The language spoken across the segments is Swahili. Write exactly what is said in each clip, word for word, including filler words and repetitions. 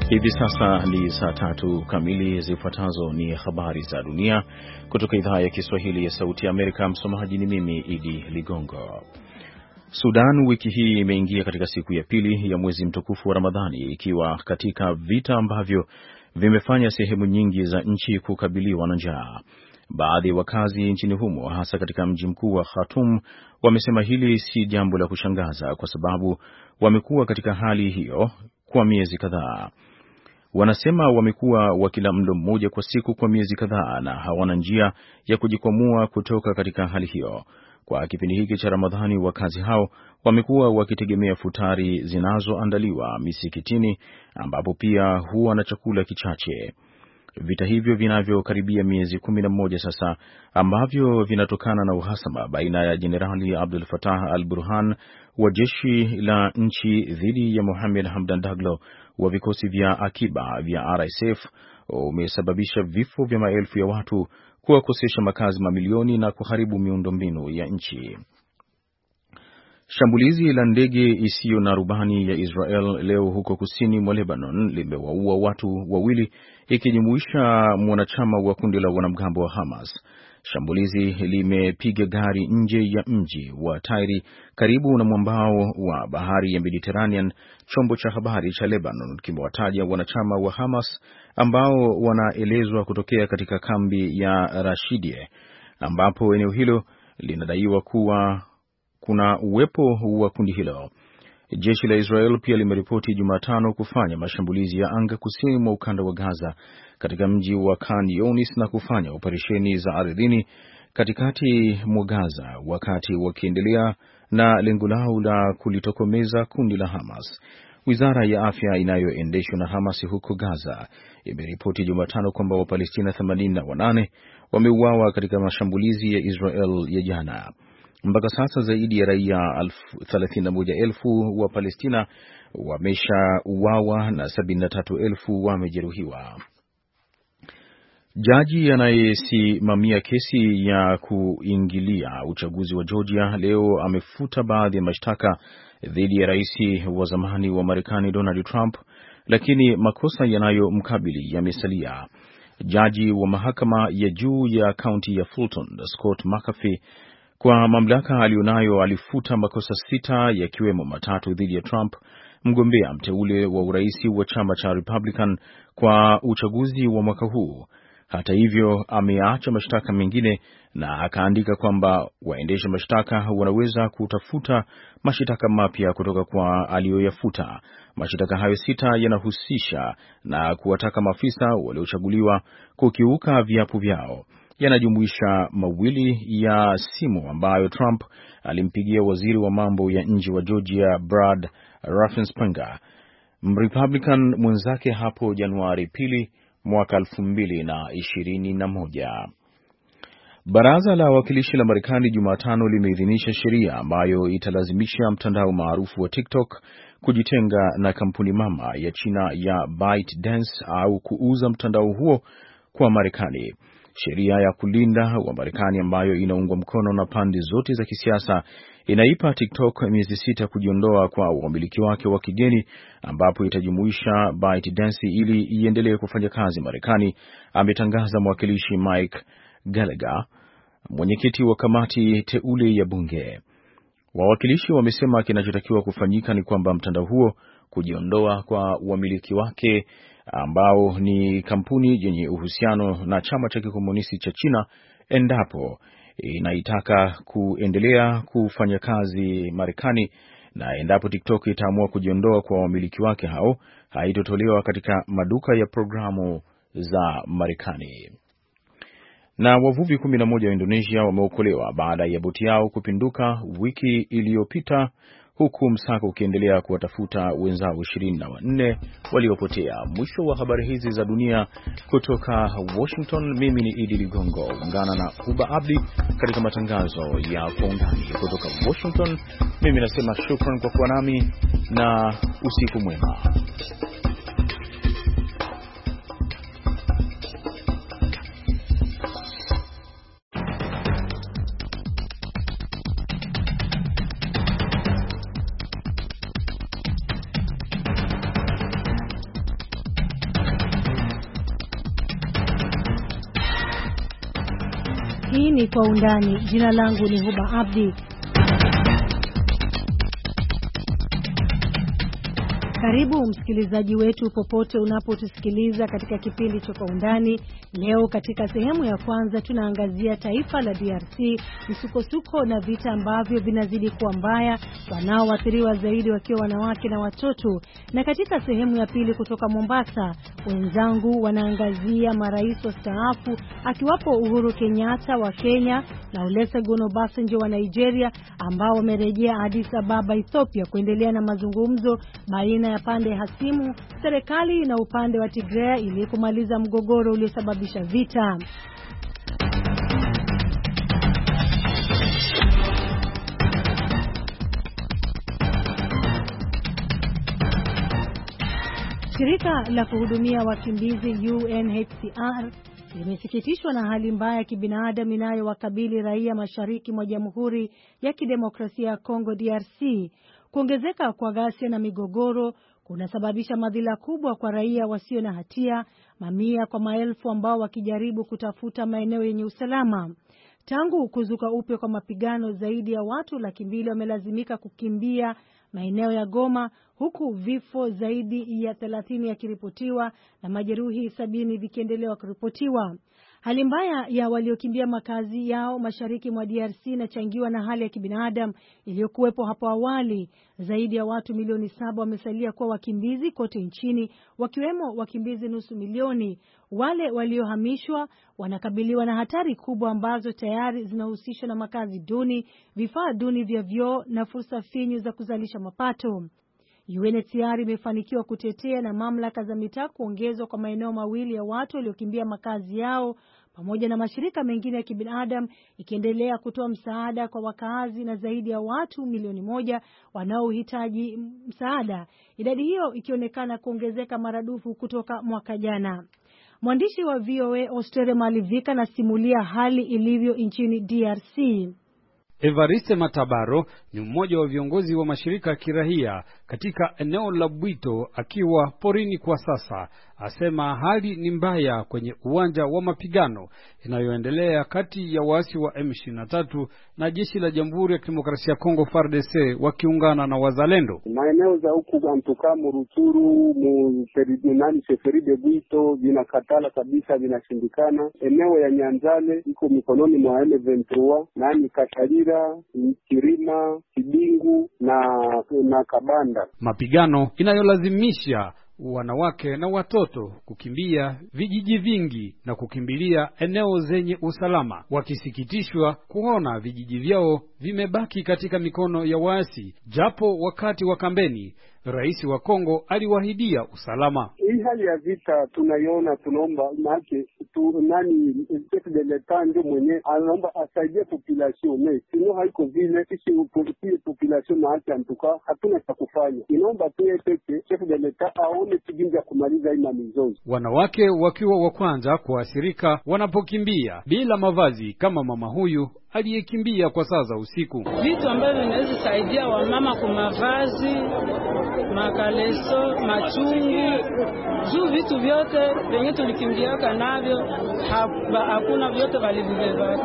Hivi sasa ni saa tatu kamili. Zifuatazo ni habari za dunia kutoka idhaa ya Kiswahili ya Sauti ya Amerika. Msomaji ni mimi Idi Ligongo. Sudan wiki hii imeingia katika siku ya pili ya mwezi mtukufu wa Ramadhani, ikiwa katika vita ambavyo vimefanya sehemu nyingi za nchi kukabiliwa na njaa. Baadhi ya wakazi nchini humo, hasa katika mji mkuu wa Khartoum, wamesema hili si jambo la kushangaza kwa sababu wamekuwa katika hali hiyo kwa miezi kadhaa. Wanasema wamekuwa wakila mlo mmoja kwa siku kwa miezi kadhaa na hawana njia ya kujikwamua kutoka katika hali hiyo. Kwa kipindi hiki cha Ramadhani, wakazi hao wamekuwa wakitegemea futari zinazoandaliwa misikitini, ambapo pia huwa na chakula kichache. Vita hivyo vinavyokaribia miezi kumi na moja sasa, ambavyo vinatokana na uhasama baina ya Jenerali Abdel Fattah al-Burhan wa jeshi la nchi dhidi ya Mohamed Hamdan Daglo wa vikosi vya akiba vya R S F, umesababisha vifo vya maelfu ya watu, kuwakosesha makazi mamilioni na kuharibu miundombinu ya nchi. Shambulizi la ndege isiyo na rubani ya Israel leo huko kusini mwa Lebanon limewaua watu wawili, ikijumuisha mwanachama wa kundi la wanamgambo wa Hamas. Shambulizi limepiga gari nje ya mji wa Tyre karibu na mwambao wa bahari ya Mediterranean. Chombo cha habari cha Lebanon kimewataja wanachama wa Hamas ambao wanaelezwa kutokea katika kambi ya Rashidie, ambapo eneo hilo linadaiwa kuwa kuna uwepo wa kundi hilo. Jeshi la Israel pia limeripoti Jumatano kufanya mashambulizi ya anga kusini mwa ukanda wa Gaza katika mji wa Khan Younis na kufanya operesheni za ardhini katikati mwa Gaza, wakati wakiendelea na lengo lao la kulitokomeza kundi la Hamas. Wizara ya afya inayoendeshwa na Hamas huko Gaza imeripoti Jumatano kwamba Wapalestina themanini na wanane wameuawa katika mashambulizi ya Israel ya jana. Mpaka sasa zaidi ya raia thelathini na moja elfu wa Palestina wameshauawa na sabini na tatu elfu wamejeruhiwa. Jaji anayesimamia kesi ya kuingilia uchaguzi wa Georgia leo amefuta baadhi ya mashtaka dhidi ya rais wa zamani wa Marekani Donald Trump, lakini makosa yanayomkabili yamesalia. Jaji wa mahakama ya juu ya kaunti ya Fulton, Scott McAfee, kwa mamlaka alionayo, alifuta makosa sita yakiwemo matatu dhidi ya Trump, mgombea mteule wa urais wa chama cha Republican kwa uchaguzi wa mwaka huu. Hata hivyo, ameacha mashtaka mengine na akaandika kwamba waendesha mashtaka wanaweza kutafuta mashtaka mapya kutoka kwa aliyoyafuta. Mashtaka hayo sita yanahusisha na kuwataka maafisa waliochaguliwa kukiuka viapo vyao. Yanajumuisha mawili ya simu ambayo Trump alimpigia waziri wa mambo ya nje wa Georgia Brad Raffensperger, Republican mwenzake, hapo Januari pili mwaka elfu mbili na ishirini na moja. Baraza la Wawakilishi la Marekani Jumatano limeidhinisha sheria ambayo italazimisha mtandao maarufu wa TikTok kujitenga na kampuni mama ya China ya ByteDance au kuuza mtandao huo kwa Marekani. Sheria ya kulinda wa Marekani ambayo inaungwa mkono na pande zote za kisiasa inaipa TikTok miezi sita kujiondoa kwa wamiliki wake wa kigeni, ambapo itajumuisha ByteDance ili iendelee kufanya kazi Marekani, ametangaza mwakilishi Mike Gallagher, mwenyekiti wa kamati teule ya bunge. Wawakilishi wamesema kinachotakiwa kufanyika ni kwamba mtandao huo kujiondoa kwa wamiliki wake ambao ni kampuni yenye uhusiano na chama cha kikomunisti cha China, endapo inaitaka kuendelea kufanya kazi Marekani, na endapo TikTok itaamua kujiondoa kwa wamiliki wake hao, haitotolewa katika maduka ya programu za Marekani. Na wavuvi kumi na moja wa Indonesia wameokolewa baada ya boti yao kupinduka wiki iliyopita, huku msako ukiendelea kuwatafuta wenzao ishirini na wanne waliopotea. Mwisho wa habari hizi za dunia kutoka Washington. Mimi ni Idi Ligongo. Ungana na Uba Abdi katika matangazo ya Kwa Undani kutoka Washington. Mimi nasema shukran kwa kuwa nami na usiku mwema. Hii ni Kwa Undani. Jina langu ni Huba Abdi. Karibu msikilizaji wetu popote unapotusikiliza katika kipindi cha Kwa Undani. Leo katika sehemu ya kwanza tunaangazia taifa la D R C, msukosuko na vita ambavyo vinazidi kuwa mbaya, wanaoathiriwa zaidi wakiwa wanawake na watoto. Na katika sehemu ya pili kutoka Mombasa, wenzangu wanaangazia marais wastaafu akiwapo Uhuru Kenyatta wa Kenya na Olusegun Obasanjo wa Nigeria, ambao wamerejea Addis Ababa, Ethiopia, kuendelea na mazungumzo baina ya pande hasimu, serikali na upande wa Tigray, ili kumaliza mgogoro uliosababisha vita. Shirika la kuhudumia wakimbizi U N H C R limesikitishwa na hali mbaya ya kibinadamu inayowakabili raia mashariki mwa Jamhuri ya Kidemokrasia ya Kongo D R C. Kuongezeka kwa ghasia na migogoro kunasababisha madhila kubwa kwa raia wasio na hatia, mamia kwa maelfu ambao wakijaribu kutafuta maeneo yenye usalama. Tangu kuzuka upya kwa mapigano, zaidi ya watu laki mbili wamelazimika kukimbia maeneo ya Goma, huku vifo zaidi ya thelathini yakiripotiwa na majeruhi sabini vikiendelea kuripotiwa. Hali mbaya ya waliokimbia makazi yao mashariki mwa D R C inachangiwa na hali ya kibinadamu iliyokuwepo hapo awali. Zaidi ya watu milioni saba wamesalia kuwa wakimbizi kote nchini, wakiwemo wakimbizi nusu milioni. Wale waliohamishwa wanakabiliwa na hatari kubwa ambazo tayari zinahusishwa na makazi duni, vifaa duni vya vyoo na fursa finyu za kuzalisha mapato. U N H C R imefanikiwa kutetea na mamlaka za mitaa kuongezwa kwa maeneo mawili ya watu waliokimbia makazi yao, pamoja na mashirika mengine ya kibinadamu ikiendelea kutoa msaada kwa wakazi na zaidi ya watu milioni moja wanaohitaji msaada, idadi hiyo ikionekana kuongezeka maradufu kutoka mwaka jana. Mwandishi wa V O A Ostere Malivika anasimulia hali ilivyo nchini D R C. Evariste Matabaro ni mmoja wa viongozi wa mashirika ya kirahia katika eneo la Bwito, akiwa porini kwa sasa. Asema hali ni mbaya kwenye uwanja wa mapigano inayoendelea kati ya waasi wa M ishirini na tatu na jeshi la Jamhuri ya Kidemokrasia ya Kongo F A R D C wakiungana na wazalendo. Maeneo za huku Gantuka, Muruturu, Museridinani, Seferi de Bwito vinakatala kabisa, vinashindikana. Eneo ya Nyanzale iko mikononi mwa M ishirini na tatu, nani Katarira, Kirima, Kibingu na na Kabanda. Mapigano inayolazimisha wanawake na watoto kukimbia vijiji vingi na kukimbilia eneo zenye usalama, wakisikitishwa kuona vijiji vyao vimebaki katika mikono ya waasi, japo wakati wa kampeni Rais wa Kongo aliwahidia usalama. Hii hali ya vita tunaiona, tunaomba maana tu nani chef de l'etat ndio mwenye anaomba asaidie population, mais sio haiko vile sisi upolisi population na hata antuka hatuna cha kufanya. Inaomba tu yeye chef de l'etat aone kijinja kumaliza hii mizozo. Wanawake wakiwa wa kwanza kuathirika wanapokimbia bila mavazi, kama mama huyu aliyekimbia kwa saa za usiku. Vitu ambavyo vinaweza saidia wamama kwa mavazi, makaleso, machungu, juu vitu vyote venye tulikimbiaka navyo hakuna, vyote walivibeba.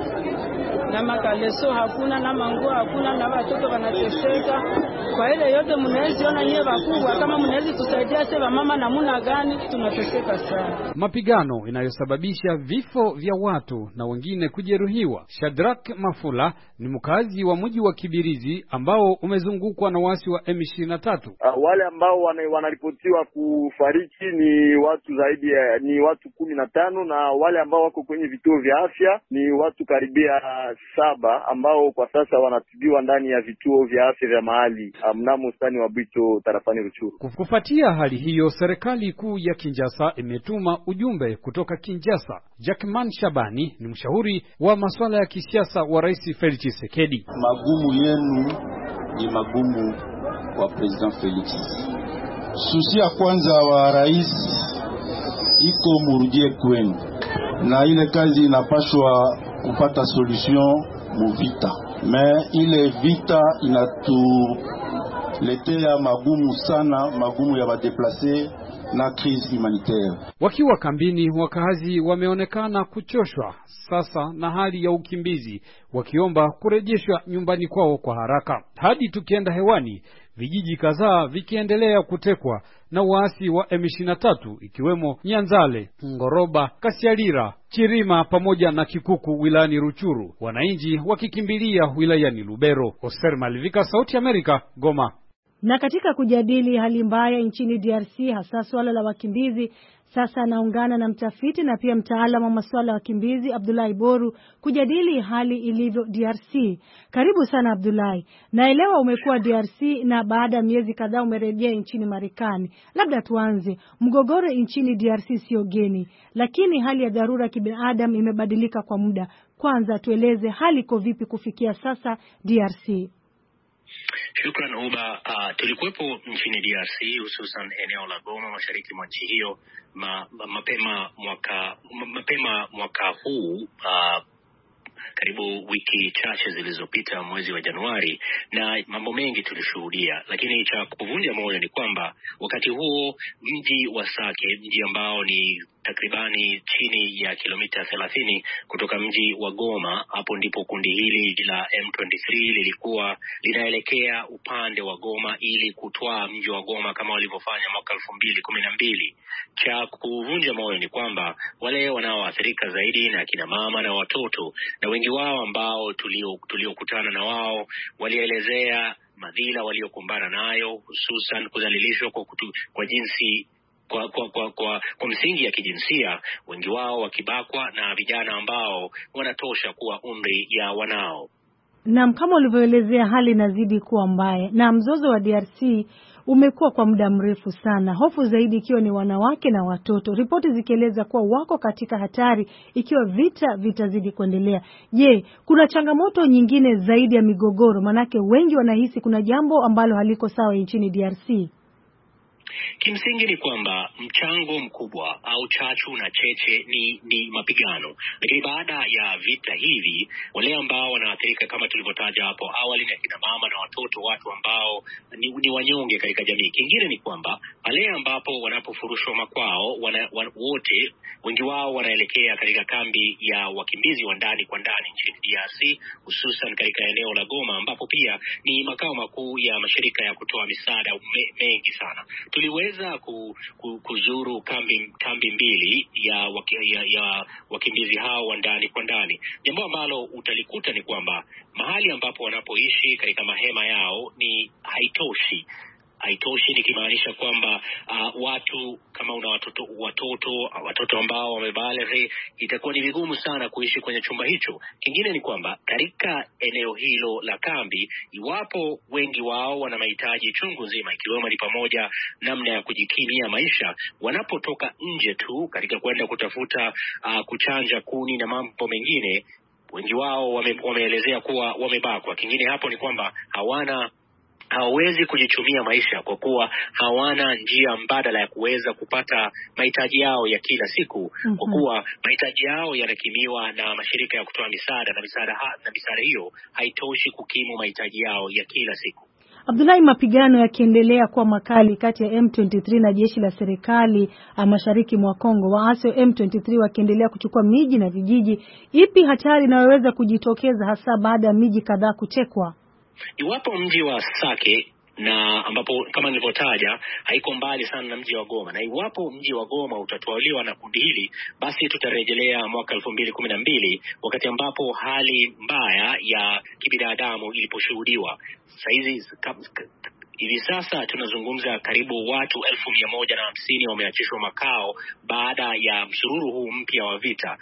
Na makaleso hakuna, na manguo hakuna, na watoto wanateseka. Kwa ile yote mnaweza ona nyewe wakubwa, kama mnaweza tusaidia sasa mama namna gani, tunateseka sana. Mapigano inayosababisha vifo vya watu na wengine kujeruhiwa. Shadrack Mafula ni mkazi wa mji wa Kibirizi ambao umezungukwa na wasi wa M ishirini na tatu. Uh, wale ambao wanaripotiwa kufariki ni watu zaidi ya ni watu kumi na tano, na wale ambao wako kwenye vituo vya afya ni watu karibia saba ambao kwa sasa wanatibiwa ndani ya vituo vya afya vya mahali mnamo ustani wa Bwito tarafani Ruchuru. Kufuatia hali hiyo, serikali kuu ya Kinshasa imetuma ujumbe kutoka Kinshasa. Jackman Shabani ni mshauri wa masuala ya kisiasa wa Rais Felix Tshisekedi. Magumu yenu ni magumu kwa President Felix. Susi ya kwanza wa rais iko murudie kwenu, na ile kazi inapaswa kupata solution mu vita. Me ile vita inatuletea magumu sana, magumu ya badeplase, na crise humanitaire. Wakiwa kambini, wakazi wameonekana kuchoshwa sasa na hali ya ukimbizi, wakiomba kurejeshwa nyumbani kwao kwa haraka. Hadi tukienda hewani, vijiji kadhaa vikiendelea kutekwa na waasi wa M ishirini na tatu, ikiwemo Nyanzale, Ngoroba, Kasialira, Chirima pamoja na Kikuku wilayani Ruchuru, wananchi wakikimbilia wilayani Lubero. Oser Malivika, Sauti Amerika, Goma. Na katika kujadili hali mbaya nchini D R C, hasa swala la wakimbizi, sasa anaungana na mtafiti na pia mtaalamu wa masuala ya wakimbizi Abdullahi Boru kujadili hali ilivyo D R C. Karibu sana Abdullahi. Naelewa umekuwa D R C na baada ya miezi kadhaa umerejea nchini Marekani. Labda tuanze, mgogoro nchini D R C sio geni, lakini hali ya dharura kibinadamu imebadilika kwa muda. Kwanza tueleze hali iko vipi kufikia sasa D R C? Shukran Uba. Uh, tulikuwepo nchini D R C, hususan eneo la Goma, mashariki mwa nchi hiyo ma, ma, mapema mwaka mapema mwaka huu, uh, karibu wiki chache zilizopita, mwezi wa Januari, na mambo mengi tulishuhudia. Lakini cha kuvunja moyo ni kwamba wakati huo mji wa Sake, mji ambao ni takribani chini ya kilomita thelathini kutoka mji wa Goma, hapo ndipo kundi hili la M ishirini na tatu lilikuwa linaelekea upande wa Goma ili kutwaa mji wa Goma kama walivyofanya mwaka elfu mbili kumi na mbili. Cha kuvunja moyo ni kwamba wale wanaoathirika zaidi na kina mama na watoto, na wengi wao ambao tulio tuliokutana na wao walielezea madhila waliokumbana nayo, hususan kudhalilishwa kwa, kwa jinsi Kwa, kwa, kwa, kwa, kwa msingi ya kijinsia, wengi wao wakibakwa na vijana ambao wanatosha kuwa umri ya wanao. Na kama ulivyoelezea, hali inazidi kuwa mbaya na mzozo wa D R C umekuwa kwa muda mrefu sana, hofu zaidi ikiwa ni wanawake na watoto, ripoti zikieleza kuwa wako katika hatari ikiwa vita vitazidi kuendelea. Je, kuna changamoto nyingine zaidi ya migogoro? Manake wengi wanahisi kuna jambo ambalo haliko sawa nchini D R C. Kimsingi ni kwamba mchango mkubwa au chachu na cheche ni ni mapigano. Lakini baada ya vita hivi, wale ambao wanaathirika kama tulivyotaja hapo awali na kina mama na watoto, watu ambao ni, ni wanyonge katika jamii. Kingine ni kwamba pale ambapo wanapofurushwa makwao, wana, wan, wote wengi wao wanaelekea katika kambi ya wakimbizi wa ndani kwa ndani nchini D R C, hususan katika eneo la Goma ambapo pia ni makao makuu ya mashirika ya kutoa misaada me, mengi sana. Tuliweza ku, ku, kuzuru kambi kambi mbili ya, waki, ya, ya wakimbizi hao wa ndani kwa ndani. Jambo ambalo utalikuta ni kwamba mahali ambapo wanapoishi katika mahema yao ni haitoshi. Haitoshi nikimaanisha kwamba uh, watu kama una watoto watoto watoto ambao wamebaleghe, itakuwa ni vigumu sana kuishi kwenye chumba hicho. Kingine ni kwamba katika eneo hilo la kambi, iwapo wengi wao wana mahitaji chungu nzima, ikiwemo ni pamoja namna ya kujikimia maisha, wanapotoka nje tu katika kwenda kutafuta uh, kuchanja kuni na mambo mengine, wengi wao wame, wameelezea kuwa wamebakwa. Kingine hapo ni kwamba hawana hawezi kujichumia maisha kwa kuwa hawana njia mbadala ya kuweza kupata mahitaji yao ya kila siku. Mm-hmm. Kwa kuwa mahitaji yao yanakimiwa na mashirika ya kutoa misaada, na misaada na misaada hiyo haitoshi kukimu mahitaji yao ya kila siku. Abdullahi, mapigano yakiendelea kwa makali kati ya M ishirini na tatu na jeshi la serikali mashariki mwa Kongo, waasi wa M ishirini na tatu wakiendelea kuchukua miji na vijiji, ipi hatari inayoweza kujitokeza hasa baada ya miji kadhaa kutekwa? Iwapo mji wa Sake, na ambapo kama nilivyotaja haiko mbali sana na mji wa Goma, na iwapo mji wa Goma utatwaliwa na kundi hili, basi tutarejelea mwaka elfu mbili kumi na mbili wakati ambapo hali mbaya ya kibinadamu iliposhuhudiwa. Saizi hivi sasa tunazungumza karibu watu elfu mia moja na hamsini wameachishwa makao baada ya msururu huu mpya wa vita.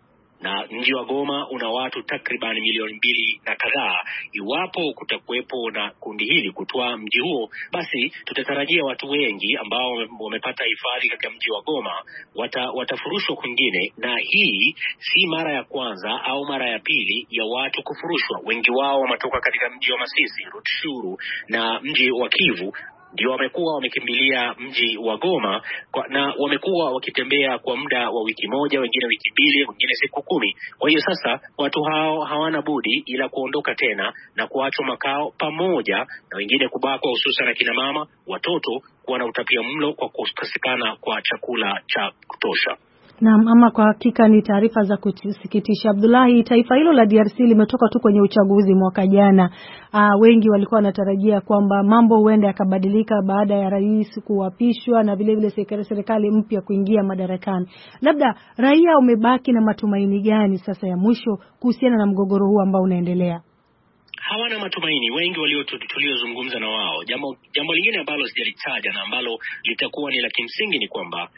Na mji wa Goma una watu takriban milioni mbili na kadhaa. Iwapo kutakuwepo na kundi hili kutoa mji huo, basi tutatarajia watu wengi ambao wamepata hifadhi katika mji wa Goma wata, watafurushwa kwingine. Na hii si mara ya kwanza au mara ya pili ya watu kufurushwa. Wengi wao wametoka katika mji wa Masisi, Rutshuru na mji wa Kivu. ndio wamekuwa wamekimbilia mji wa Goma kwa, na wamekuwa wakitembea kwa muda wa wiki moja, wengine wiki mbili, wengine siku kumi. Kwa hiyo sasa watu hao hawana budi ila kuondoka tena na kuachwa makao pamoja na wengine kubakwa, hususan na kina mama, watoto kuwa na utapia mlo kwa kukosekana kwa chakula cha kutosha. Naam, ama kwa hakika ni taarifa za kusikitisha. Abdullahi, taifa hilo la D R C limetoka tu kwenye uchaguzi mwaka jana. Uh, wengi walikuwa wanatarajia kwamba mambo huenda yakabadilika baada ya rais kuapishwa na vile vile serikali mpya kuingia madarakani. Labda raia umebaki na matumaini gani sasa ya mwisho kuhusiana na mgogoro huu ambao unaendelea? Hawana matumaini wengi walio tuliozungumza na wao. Jambo jambo lingine ambalo sijalitaja na ambalo litakuwa ni la kimsingi ni kwamba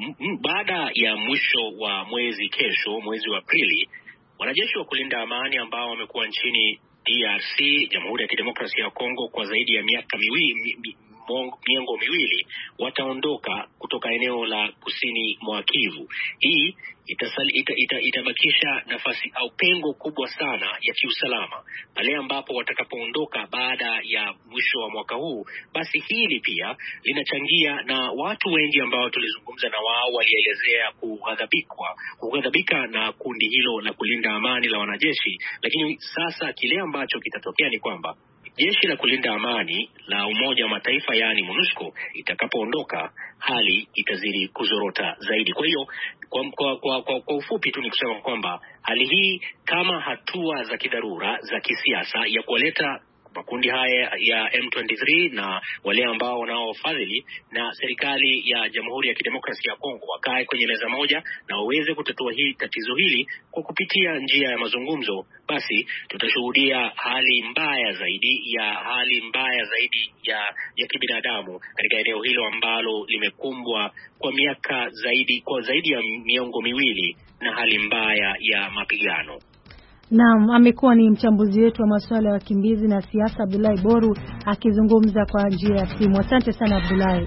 baada ya mwisho wa mwezi kesho, mwezi wa Aprili, wanajeshi wa kulinda amani ambao wamekuwa nchini D R C, Jamhuri ya Kidemokrasia ya Kongo, kwa zaidi ya miaka miwili mi, mi, miongo miwili wataondoka kutoka eneo la kusini mwa Kivu. Hii itasali, ita, ita, itabakisha nafasi au pengo kubwa sana ya kiusalama pale ambapo watakapoondoka baada ya mwisho wa mwaka huu. Basi hili pia linachangia, na watu wengi ambao tulizungumza na wao walielezea kughadhabikwa kughadhabika na kundi hilo la kulinda amani la wanajeshi. Lakini sasa kile ambacho kitatokea ni kwamba jeshi la kulinda amani la Umoja wa Mataifa, yani MONUSCO, itakapoondoka hali itazidi kuzorota zaidi. Kwa hiyo kwa, kwa, kwa, kwa, kwa ufupi tu ni kusema kwamba hali hii kama hatua za kidharura za kisiasa ya kuwaleta makundi haya ya M ishirini na tatu na wale ambao wanaofadhili na serikali ya Jamhuri ya Kidemokrasia ya Kongo wakae kwenye meza moja na waweze kutatua hii tatizo hili kwa kupitia njia ya mazungumzo, basi tutashuhudia hali mbaya zaidi ya hali mbaya zaidi ya ya kibinadamu katika eneo hilo ambalo limekumbwa kwa miaka zaidi kwa zaidi ya miongo miwili na hali mbaya ya mapigano. Naam, amekuwa ni mchambuzi wetu wa masuala ya wakimbizi na siasa Abdullahi Boru akizungumza kwa njia ya simu. Asante sana Abdullahi.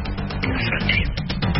Asante.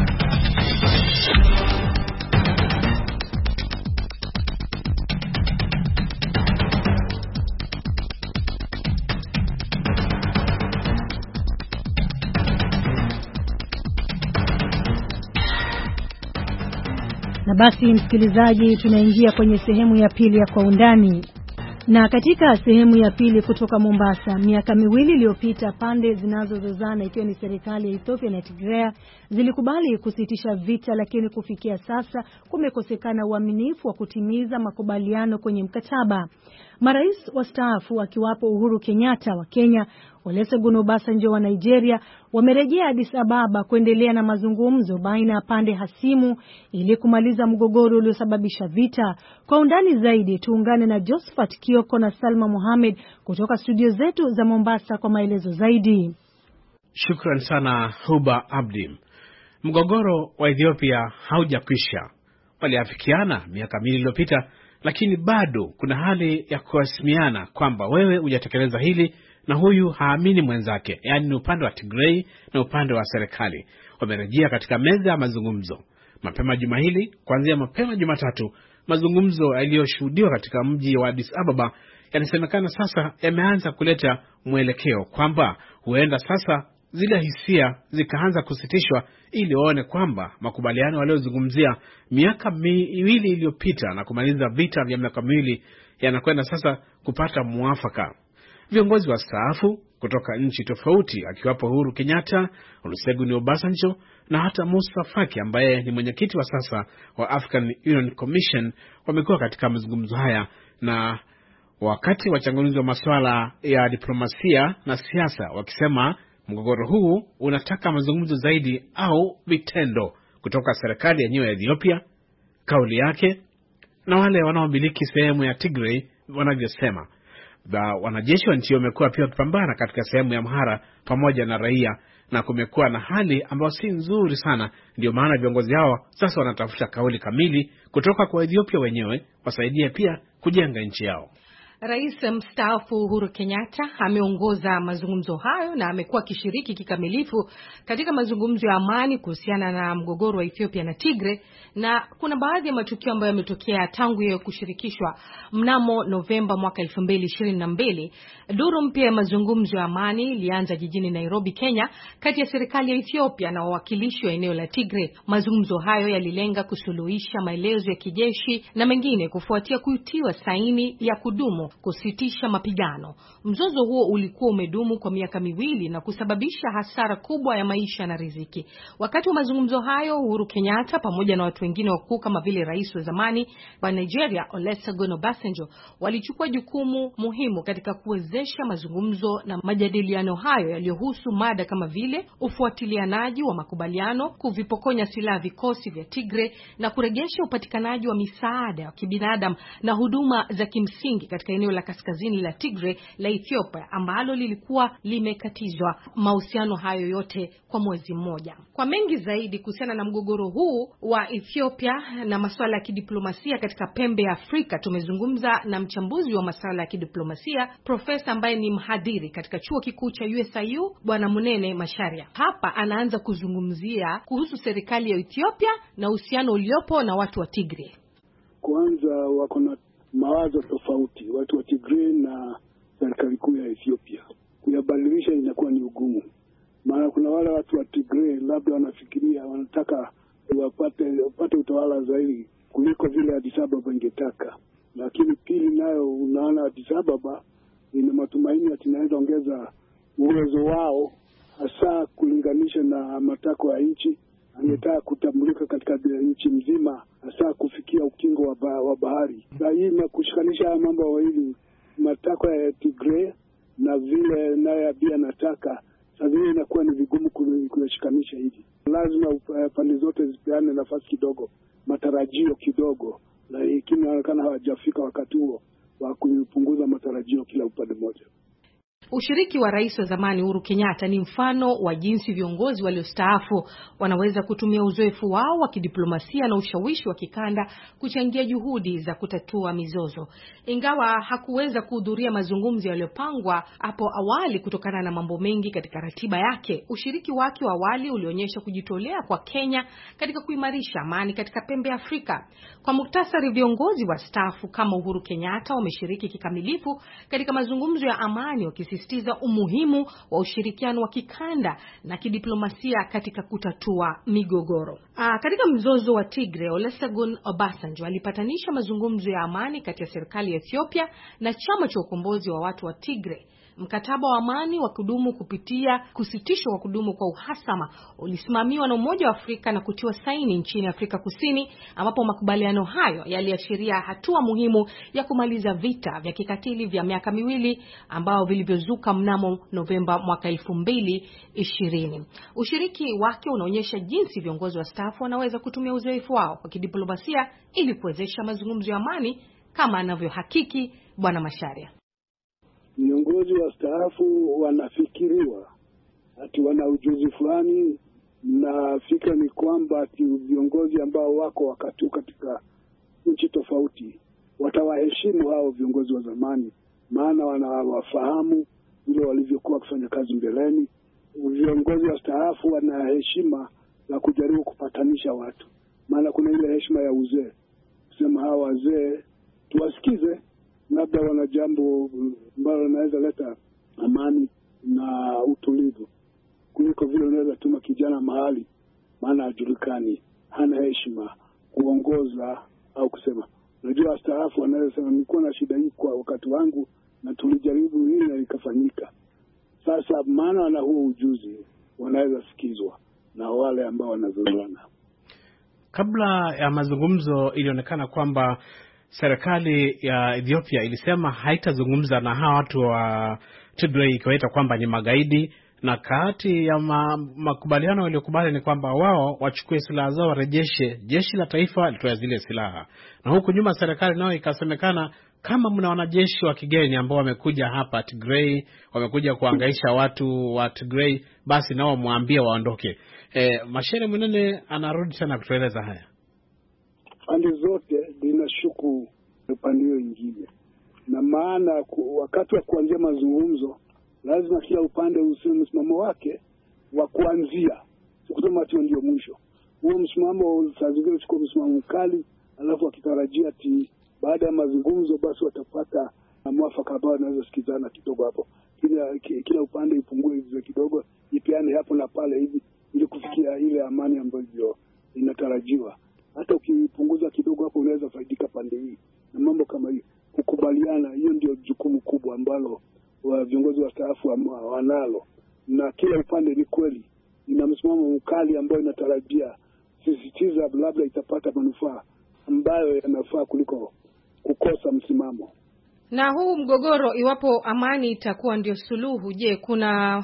Na basi msikilizaji, tunaingia kwenye sehemu ya pili ya Kwa Undani. Na katika sehemu ya pili kutoka Mombasa, miaka miwili iliyopita pande zinazozozana ikiwa ni serikali ya Ethiopia na Tigray zilikubali kusitisha vita, lakini kufikia sasa kumekosekana uaminifu wa kutimiza makubaliano kwenye mkataba. Marais wastaafu wakiwapo Uhuru Kenyatta wa Kenya, Olusegun Obasanjo wa Nigeria wamerejea Addis Ababa kuendelea na mazungumzo baina ya pande hasimu ili kumaliza mgogoro uliosababisha vita. Kwa undani zaidi tuungane na Josephat Kioko na Salma Mohamed kutoka studio zetu za Mombasa kwa maelezo zaidi. Shukran sana Huba Abdi. Mgogoro wa Ethiopia haujakwisha. Waliafikiana miaka miwili iliyopita, lakini bado kuna hali ya kuhasimiana kwamba wewe hujatekeleza hili na huyu haamini mwenzake, yaani ni upande wa Tigray na upande wa serikali. Wamerejea katika meza ya mazungumzo. Mapema juma hili, kuanzia mapema Jumatatu, mazungumzo yaliyoshuhudiwa katika mji wa Addis Ababa yanasemekana sasa yameanza kuleta mwelekeo kwamba huenda sasa zile hisia zikaanza kusitishwa ili waone kwamba makubaliano waliozungumzia miaka miwili iliyopita na kumaliza vita vya miaka miwili yanakwenda sasa kupata muafaka. Viongozi wastaafu kutoka nchi tofauti akiwapo Uhuru Kenyatta, Olusegun Obasanjo na hata Musa Faki ambaye ni mwenyekiti wa sasa wa African Union Commission wamekuwa katika mazungumzo haya, na wakati wachanganuzi wa masuala ya diplomasia na siasa wakisema mgogoro huu unataka mazungumzo zaidi au vitendo kutoka serikali yenyewe ya Ethiopia, kauli yake na wale wanaomiliki sehemu ya Tigray wanavyosema. Ba wanajeshi wa nchi wamekuwa pia wakipambana katika sehemu ya Amhara pamoja na raia, na kumekuwa na hali ambayo si nzuri sana. Ndio maana viongozi hao sasa wanatafuta kauli kamili kutoka kwa Ethiopia wenyewe wasaidie pia kujenga nchi yao. Rais mstaafu Uhuru Kenyatta ameongoza mazungumzo hayo na amekuwa akishiriki kikamilifu katika mazungumzo ya amani kuhusiana na mgogoro wa Ethiopia na Tigray, na kuna baadhi ya matukio ambayo yametokea tangu yeye kushirikishwa. Mnamo Novemba mwaka elfu mbili ishirini na mbili, duru mpya ya mazungumzo ya amani ilianza jijini Nairobi, Kenya, kati ya serikali ya Ethiopia na wawakilishi wa eneo la Tigray. Mazungumzo hayo yalilenga kusuluhisha maelezo ya kijeshi na mengine kufuatia kutiwa saini ya kudumu kusitisha mapigano. Mzozo huo ulikuwa umedumu kwa miaka miwili na kusababisha hasara kubwa ya maisha na riziki. Wakati wa mazungumzo hayo, Uhuru Kenyatta pamoja na watu wengine wakuu kama vile rais wa zamani wa Nigeria Olusegun Obasanjo walichukua jukumu muhimu katika kuwezesha mazungumzo na majadiliano hayo yaliyohusu mada kama vile ufuatilianaji wa makubaliano, kuvipokonya silaha vikosi vya Tigray na kurejesha upatikanaji wa misaada ya kibinadamu na huduma za kimsingi katika eneo la kaskazini la Tigray la Ethiopia ambalo lilikuwa limekatizwa mahusiano hayo yote kwa mwezi mmoja. Kwa mengi zaidi kuhusiana na mgogoro huu wa Ethiopia na masuala ya kidiplomasia katika pembe ya Afrika, tumezungumza na mchambuzi wa masuala ya kidiplomasia, profesa ambaye ni mhadhiri katika chuo kikuu cha U S I U, Bwana Munene Macharia. Hapa anaanza kuzungumzia kuhusu serikali ya Ethiopia na uhusiano uliopo na watu wa Tigray. Kwanza wako na mawazo tofauti watu wa Tigray na serikali kuu ya Ethiopia. Kuyabadilisha inakuwa ni ugumu. Maana kuna wale watu wa Tigray labda wanafikiria wanataka wapate wapate utawala zaidi kuliko vile Addis Ababa ingetaka. Lakini pili nayo unaona Addis Ababa ina matumaini ati inaweza ongeza uwezo wao hasa kulinganisha na matako ya nchi. Angetaka kutambulika katika nchi mzima, hasa kufikia ukingo wa, ba, wa bahari. Na hii na kushikanisha mambo mawili, matako ya Tigray na vile nayo pia nataka, sasa hivi inakuwa ni vigumu kuyashikanisha hivi. Lazima uh, pande zote zipeane nafasi kidogo, matarajio kidogo, lakini inaonekana hawajafika wakati huo wa kupunguza matarajio kila upande mmoja. Ushiriki wa rais wa zamani Uhuru Kenyatta ni mfano wa jinsi viongozi waliostaafu wanaweza kutumia uzoefu wao wa kidiplomasia na ushawishi wa kikanda kuchangia juhudi za kutatua mizozo. Ingawa hakuweza kuhudhuria mazungumzo yaliyopangwa hapo awali kutokana na mambo mengi katika ratiba yake, ushiriki wake wa awali ulionyesha kujitolea kwa Kenya katika kuimarisha amani katika pembe ya Afrika. Kwa muktasari, viongozi wa staafu kama Uhuru Kenyatta wameshiriki kikamilifu katika mazungumzo ya amani wakisisitiza umuhimu wa ushirikiano wa kikanda na kidiplomasia katika kutatua migogoro. Aa, katika mzozo wa Tigray, Olusegun Obasanjo alipatanisha mazungumzo ya amani kati ya serikali ya Ethiopia na chama cha ukombozi wa watu wa Tigray. Mkataba wa amani wa kudumu kupitia kusitishwa kwa kudumu kwa uhasama ulisimamiwa na Umoja wa Afrika na kutiwa saini nchini Afrika Kusini, ambapo makubaliano hayo yaliashiria hatua muhimu ya kumaliza vita vya kikatili vya miaka miwili ambao vilivyozuka mnamo Novemba mwaka elfu mbili ishirini. Ushiriki wake unaonyesha jinsi viongozi wa staafu wanaweza kutumia uzoefu wao wa kidiplomasia ili kuwezesha mazungumzo ya amani, kama anavyohakiki Bwana Macharia. Viongozi wa staafu wanafikiriwa ati wana ujuzi fulani, na fikra ni kwamba ati viongozi ambao wako wakati katika nchi tofauti watawaheshimu hao viongozi wa zamani, maana wanawafahamu vile walivyokuwa kufanya kazi mbeleni. Viongozi wa staafu wana heshima la kujaribu kupatanisha watu, maana kuna ile heshima ya uzee, kusema hawa wazee tuwasikize, labda wana jambo ambalo linaweza leta amani na utulivu, kuliko vile unaweza tuma kijana mahali maana hajulikani, hana heshima kuongoza au kusema. Unajua staafu wanaweza sema nilikuwa na shida hii kwa wakati wangu na tulijaribu hili na ikafanyika. Sasa maana wana huo ujuzi, wanaweza sikizwa na wale ambao wanazozana. Kabla ya mazungumzo ilionekana kwamba serikali ya Ethiopia ilisema haitazungumza na hawa watu wa Tigray, ikiwaita kwamba ni magaidi, na kati ya ma, makubaliano waliokubali ni kwamba wao wachukue silaha zao warejeshe, jeshi la taifa litoe zile silaha. Na huku nyuma serikali nao ikasemekana kama mna wanajeshi wa kigeni ambao wamekuja hapa Tigray, wamekuja kuhangaisha watu wa Tigray, basi nao muambie waondoke. E, Macharia Munene anarudi tena kutueleza haya. Pande zote zinashuku upande mwingine, na maana wakati wa kuanzia mazungumzo lazima kila upande useme msimamo wake wa kuanzia, sikusema ati ndio mwisho. Huo msimamo saa zingine uchukue msimamo mkali, alafu wakitarajia ati baada ya mazungumzo basi watapata mwafaka ambao wanaweza sikizana kidogo hapo. Kila kila upande ipungue hizo kidogo, ipiane hapo na pale hivi ili kufikia ile amani ambayo inatarajiwa. Hata ukipunguza kidogo hapo unaweza faidika pande hii. Na mambo kama hii kukubaliana, hiyo ndio jukumu kubwa ambalo wa viongozi wa staafu wanalo. Na kila upande ni kweli ina msimamo mkali ambao inatarajia sisitiza labda itapata manufaa ambayo yanafaa kuliko kukosa msimamo. Na huu mgogoro, iwapo amani itakuwa ndio suluhu, je, kuna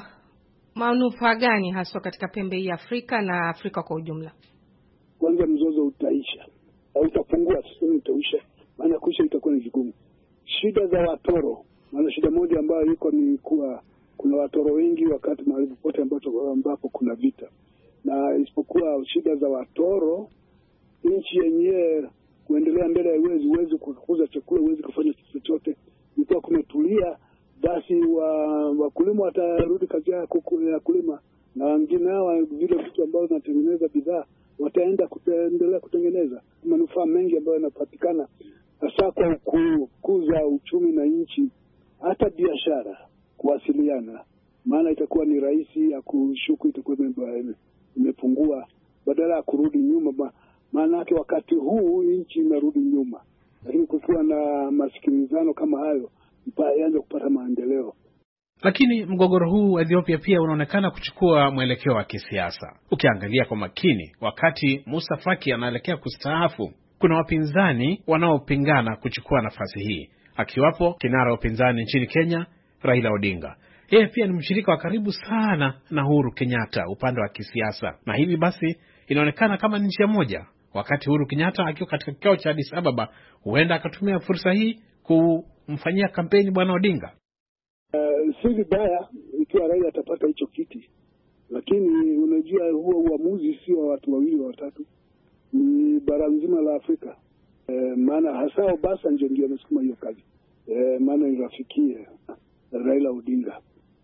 manufaa gani haswa katika pembe hii ya Afrika na Afrika kwa ujumla? Kwanza mzozo utaisha. Utapungua, sio utaisha. Maana kuisha itakuwa ni vigumu. Shida za watoro, maana shida moja ambayo iko ni kuwa kuna watoro wengi wakati mahali popote ambapo ambapo kuna vita. Na isipokuwa shida za watoro, nchi yenyewe kuendelea mbele haiwezi, uwezi kukuza chakula, uwezi kufanya chochote. Ikiwa kumetulia, basi wa wakulima watarudi kazi ya kulima, na wengine hawa vile vitu ambavyo wanatengeneza bidhaa wataenda kuendelea kutengeneza. Manufaa mengi ambayo yanapatikana hasa kwa kukuza uchumi na nchi, hata biashara, kuwasiliana, maana itakuwa ni rahisi ya kushuku, itakuwa imepungua badala ya kurudi nyuma. Maana yake wakati huu nchi inarudi nyuma, lakini kukiwa na masikilizano kama hayo ianze kupata maendeleo. Lakini mgogoro huu wa Ethiopia pia unaonekana kuchukua mwelekeo wa kisiasa. Ukiangalia kwa makini, wakati Musa Faki anaelekea kustaafu, kuna wapinzani wanaopingana kuchukua nafasi hii, akiwapo kinara wa upinzani nchini Kenya, Raila Odinga. Yeye pia ni mshirika wa karibu sana na Uhuru Kenyatta upande wa kisiasa, na hivi basi inaonekana kama ni njia moja. Wakati Uhuru Kenyatta akiwa katika kikao cha Addis Ababa, huenda akatumia fursa hii kumfanyia kampeni bwana Odinga. Uh, si vibaya ikiwa Raila atapata hicho kiti, lakini unajua huo uamuzi sio wa watu wawili wa watatu, ni bara nzima la Afrika. Uh, maana hasa Obasanjo ndio amesukuma hiyo kazi. Uh, maana irafikie Raila Odinga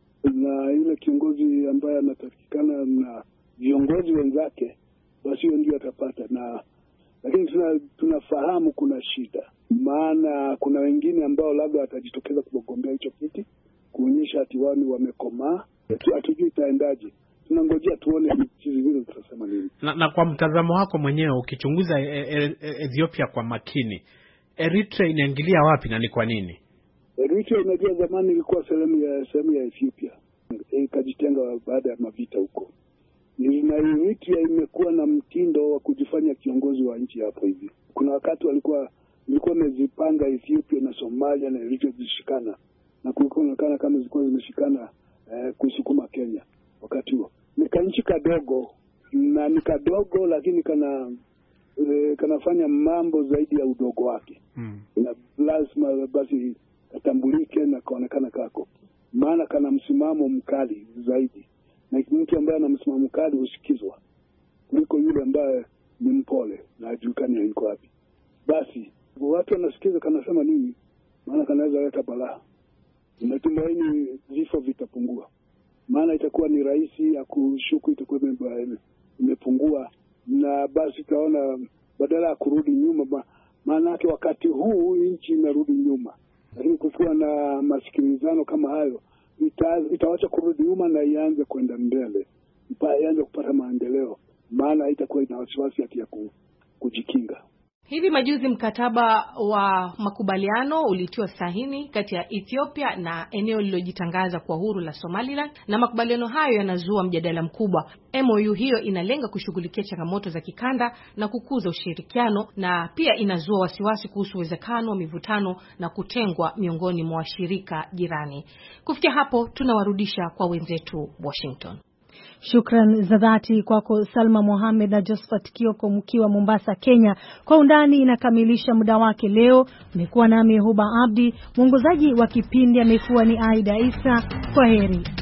na ile kiongozi ambaye anatakikana na viongozi wenzake, basi hiyo ndio atapata. Na lakini tuna, tunafahamu kuna shida, maana kuna wengine ambao labda watajitokeza kugombea hicho kiti kuonyesha ati wao wamekomaa. Hatujui itaendaje, tunangojea tuone hizi zile tutasema nini. Na, na kwa mtazamo wako mwenyewe ukichunguza e, e, e, Ethiopia kwa makini, Eritrea inaingilia wapi na ni kwa nini? Eritrea unajua zamani ilikuwa sehemu ya sehemu ya Ethiopia, ikajitenga baada ya mavita huko. Na Eritrea imekuwa na mtindo wa kujifanya kiongozi wa nchi hapo hivi. Kuna wakati walikuwa ilikuwa imezipanga Ethiopia na Somalia na Eritrea zishikana, na kulikuwa inaonekana kama zilikuwa zimeshikana eh, kusukuma Kenya wakati huo. Ni kanchi kadogo na ni kadogo, lakini kana eh, kanafanya mambo zaidi ya udogo wake. Mm. Na lazima basi katambulike na kaonekana kako, maana kana msimamo mkali zaidi. Na mtu ambaye ana msimamo mkali usikizwa kuliko yule ambaye ni mpole na hajulikani yuko wapi. Basi watu wanasikiza kanasema nini, maana kanaweza leta balaa. Natumaini vifo vitapungua, maana itakuwa ni rahisi ya kushuku, itakuwa imepungua. Na basi taona badala ya kurudi nyuma, maana yake wakati huu nchi inarudi nyuma, lakini kukiwa na masikilizano kama hayo ita, itawacha kurudi nyuma na ianze kwenda mbele, ianze kupata maendeleo, maana haitakuwa ina wasiwasi ya kujikinga. Hivi majuzi mkataba wa makubaliano ulitiwa sahini kati ya Ethiopia na eneo lilojitangaza kwa huru la Somaliland, na makubaliano hayo yanazua mjadala mkubwa. M O U hiyo inalenga kushughulikia changamoto za kikanda na kukuza ushirikiano, na pia inazua wasiwasi kuhusu uwezekano wa mivutano na kutengwa miongoni mwa washirika jirani. Kufikia hapo tunawarudisha kwa wenzetu Washington. Shukran za dhati kwako Salma Mohamed na Josephat Kioko mkiwa Mombasa, Kenya. Kwa undani inakamilisha muda wake leo. Mmekuwa nami Huba Abdi, mwongozaji wa kipindi amekuwa ni Aida Isa. Kwaheri.